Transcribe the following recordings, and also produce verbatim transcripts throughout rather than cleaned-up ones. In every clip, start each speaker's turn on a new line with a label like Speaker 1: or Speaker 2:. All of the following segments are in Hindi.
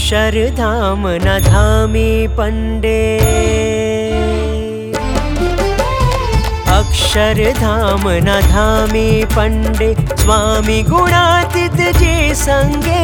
Speaker 1: अक्षरधाम न धामी पंडे अक्षरधाम न धामी पंडे स्वामी गुणातीत जी संगे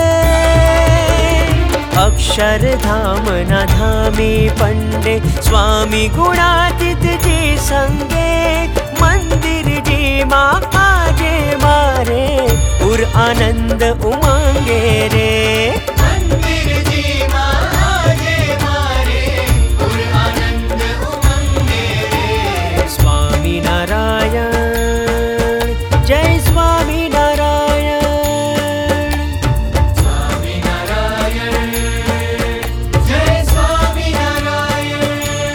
Speaker 1: अक्षरधाम न धामी पंडे स्वामी गुणातीत जी संगे मंदिर जी माँ आजे मारे उर आनंद उमंगे रे
Speaker 2: मंदिर जी माँ आजे मारे उर आनंद उमंगे रे।
Speaker 1: स्वामी नारायण जय स्वामी नारायण
Speaker 2: स्वामी नारायण जय स्वामी नारायण।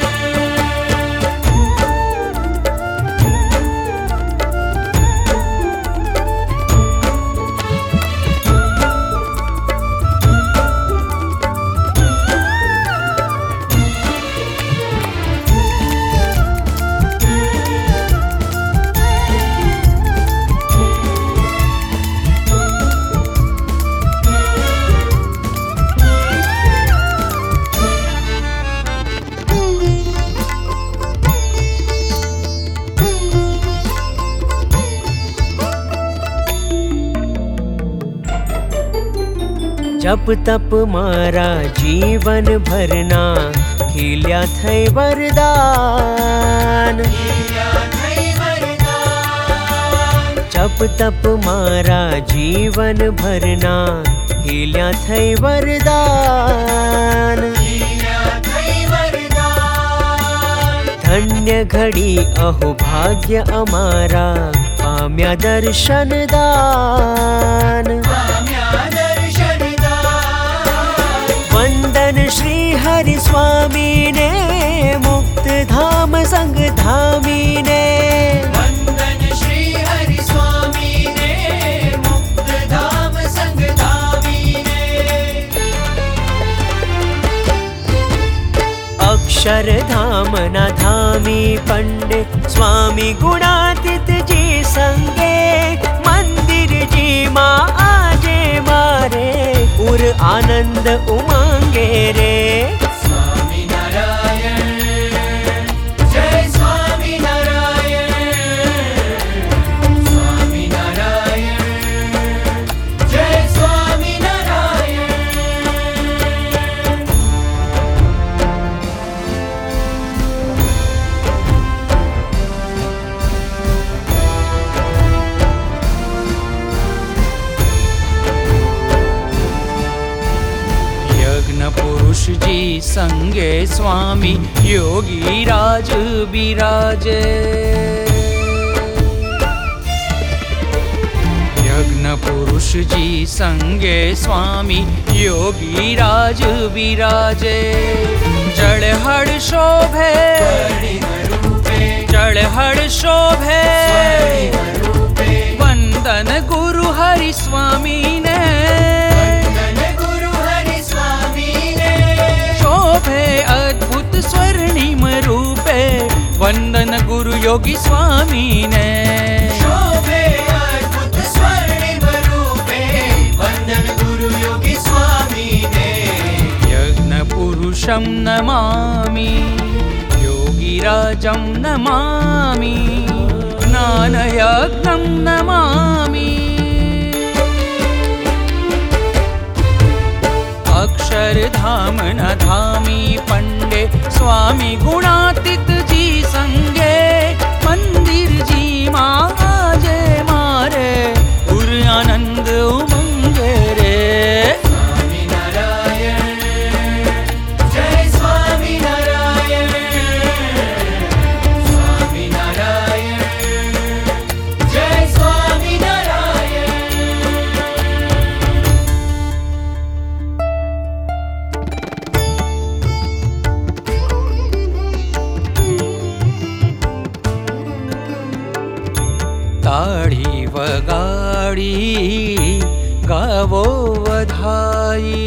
Speaker 1: जप तप मारा जीवन भरना खिल्या थई वरदान जप तप मारा जीवन भरना खिल्या थई वरदान धन्य घड़ी अहो भाग्य अमारा पाम्या दर्शन दान वंदन श्री हरि स्वामी ने मुक्त धाम संग धामी ने
Speaker 2: वंदन श्री हरि स्वामी ने मुक्त धाम संग धामी ने।
Speaker 1: अक्षरधाम न धामी पंडे स्वामी गुणातीत जी संगे मंदिर जी माँ आजे मारे उर आनंद उमंगे रे
Speaker 2: स्वामी नारायण जय स्वामी नारायण स्वामी नारायण जय स्वामी नारायण। पुरुष जी संगे स्वामी योगी राज विराजे यज्ञ पुरुष जी संगे स्वामी योगी राज विराजे जड़हड़ शोभे जड़हड़ शोभे वंदन गुरु हरि स्वामी ने अद्भुत स्वर्णिम रूपे वंदन गुरु योगी स्वामी ने
Speaker 3: शोभे अद्भुत स्वर्णिम रूपे वंदन गुरु योगी स्वामी ने।
Speaker 2: यज्ञ पुरुषं नमामि योगी राजं नमामि ज्ञान यज्ञं नमामि। अक्षरधाम न धामी पंडे स्वामी गुणातीत जी संगे मंदिर जी माँ आजे मारे उर आनंद उमंगे रे
Speaker 3: स्वामी नारायण जय स्वामी नारायण स्वामी नारायण जय स्वामी नारायण।
Speaker 2: ताड़ी वगाड़ी गावो बधाई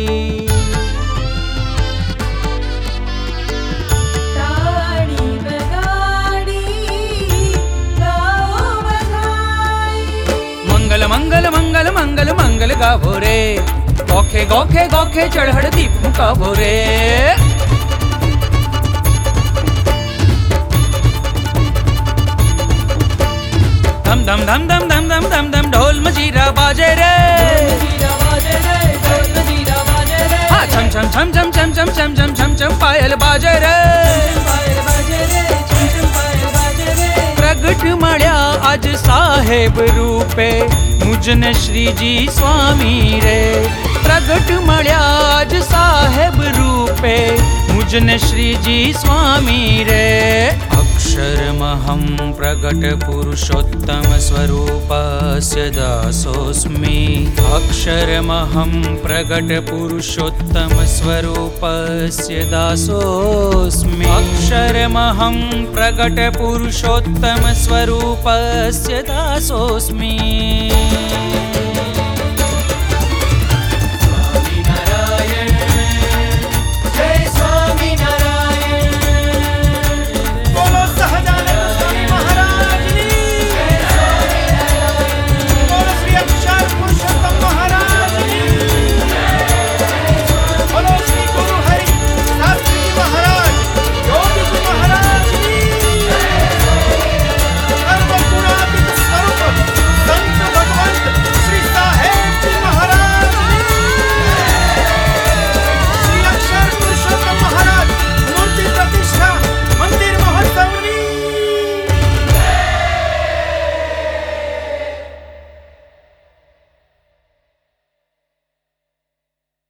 Speaker 4: ताड़ी वगाड़ी गाओ बधाई
Speaker 2: मंगल मंगल मंगल मंगल मंगल गावो रे गोखे गोखे गोखे चढ़ दीप मुकावो रे। धम धम धम धम धम धम धम धम ढोल मजीरा बाजे रे। हाँ छम छम छम छम छम छम छम छम छम छम पायल बाजे रे। प्रगट मळ्या आज साहेब रूपे मुजन श्रीजी स्वामी रे। प्रगट मळ्या आज साहेब रूपे मुजन श्रीजी स्वामी रे। अक्षरमहं प्रगट पुरुषोत्तम स्वरूपस्य दासोऽस्मि। अक्षरमहं प्रगट पुरुषोत्तम स्वरूपस्य दासोऽस्मि। अक्षरमहं प्रगट पुरुषोत्तम स्वरूपस्य दासोऽस्मि।